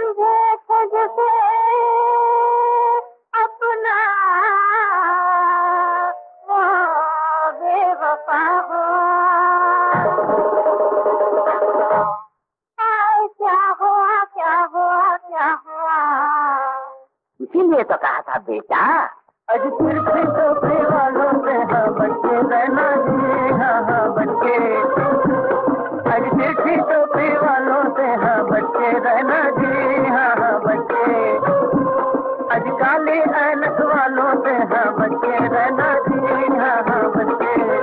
इसीलिए तो कहा था बेटा, अज फिर टोपी वालों से हाँ बच्चे रहना जी, हाँ हाँ बच्चे। अज फिर टोपी वालों से हाँ बच्चे रहना जी, हाँ हाँ बच्चे। अज काले ऐनक वालों से हाँ बच्चे रहना जी, हाँ हाँ बच्चे।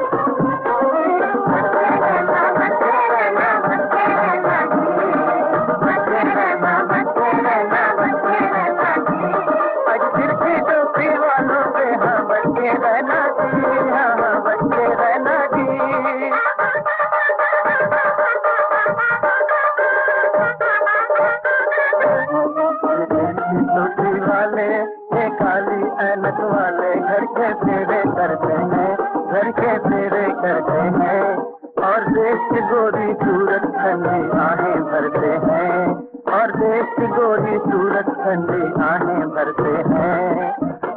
काली ऐनक वाले घर के फेरे करते हैं, घर के फेरे करते हैं, और देश की गोरी सूरत ठंडी आहें भरते हैं, और देश की गोरी सूरत ठंडी आहें भरते हैं,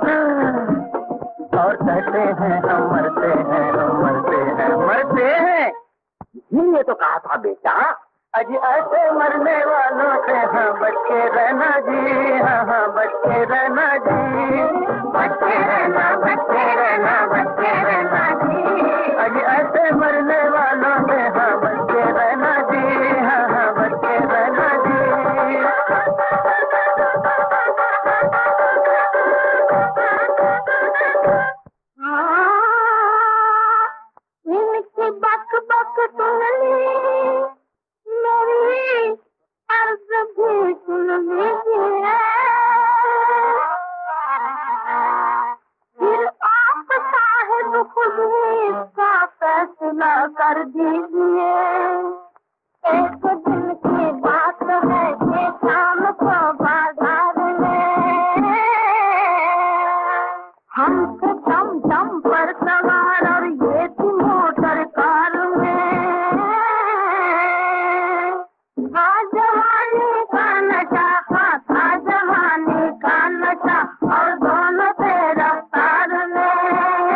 और कहते हैं हम मरते हैं, हम मरते हैं, मरते हैं। इसीलिए तो कहा था बेटा, अज ऐसे मरने वालों से हाँ बच्चे रहना जी, हाँ हाँ बच्चे रहना जी, बच्चे रहना, बच्चे रहना, बच्चे रहना जी। अज ऐसे मरने वालों से हाँ बच्चे रहना जी, हाँ हाँ बच्चे रहना जी। इनकी बक बक सुन ली, मेरी अर्ज भी सुन लीजिए, फिर आप साहिब खुद ही इसका फैसला कर दीजिए। एक दिन की बात है कि शाम को बाजार में हम दम दम पर सवार और ये थी मोटर कार में, था जवानी का नशा, था जवानी का नशा, और दोनों से रफ्तार में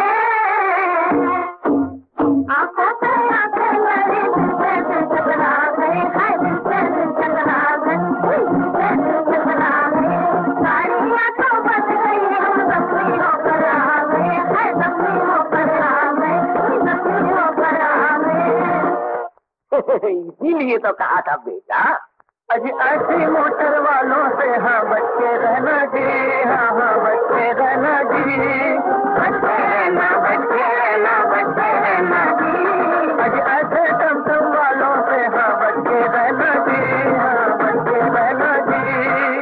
आंखों से आंखें मेरी दिल से दिल टकरा गई, है दिल से दिल टकरा गई, दिल से दिल टकरा गई, साड़ियाँ तो बच गई, हम जख्मी होकर आ गए, है जख्मी होकर आ गए, जख्मी होकर आ गए। इसीलिए तो कहा था बेटा, अज ऐसी मोटर वालों से हाँ बच्चे रहना जी, हाँ हाँ बच्चे रहना जी, बच्चे रहना, बच्चे रहना, बच्चे रहना जी। अज ऐसे टमटम वालों से हाँ बच्चे रहना जी, हाँ बच्चे रहना जी।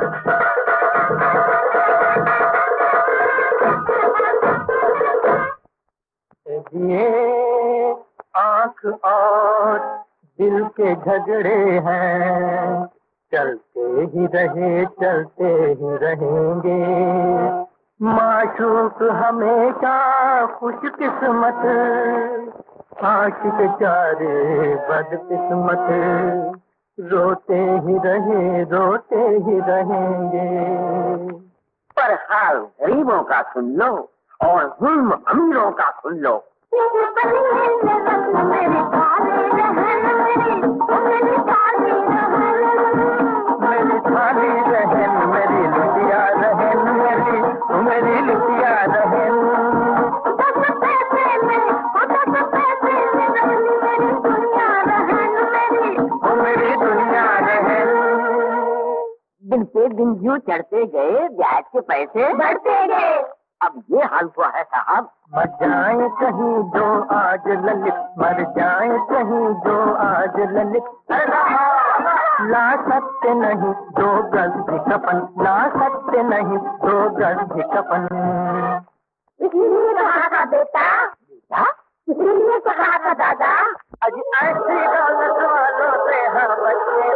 ये आँख और दिल के झगड़े हैं, चलते ही रहे चलते ही रहेंगे, माशूक हमेशा खुशकिस्मत, आशिक चारे बदकिस्मत, रोते ही रहेंगे। पर हाल गरीबों का सुन लो और जुल्म अमीरों का सुन लो। मेरी थाली रहन मेरी लुटिया रहन मेरी, मेरी लुटिया रहन। मेरी दुनिया रहन। दिन पे दिन यूं चढ़ते गए, ब्याज के पैसे बढ़ते गए। अब ये हाल हुआ है साहब, मर जाए कहीं जो आज ललित, मर जाए कहीं जो आज ललित, ला सकते नहीं दो गज भी कफन, ला सकते नहीं दो गज भी कफन। इसीलिए कहा था बेटा, इसीलिए कहा था दादा, अज ऐसी दौलत वालों से हाँ बच्चे